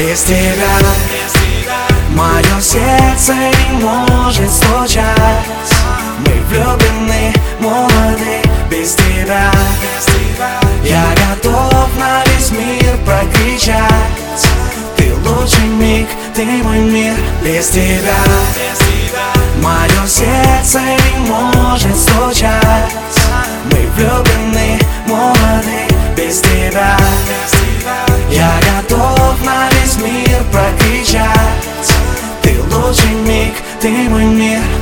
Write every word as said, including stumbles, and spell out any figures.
без тебя. Мое сердце не может стучать. Мы влюблены, молоды, без тебя. Я готов на весь мир прокричать: ты лучший миг, ты мой мир, без тебя. Мое сердце не может стучать. Мы влюблены, молоды, без тебя. Я готов на весь мир прокричать: ты лучший миг, ты мой мир.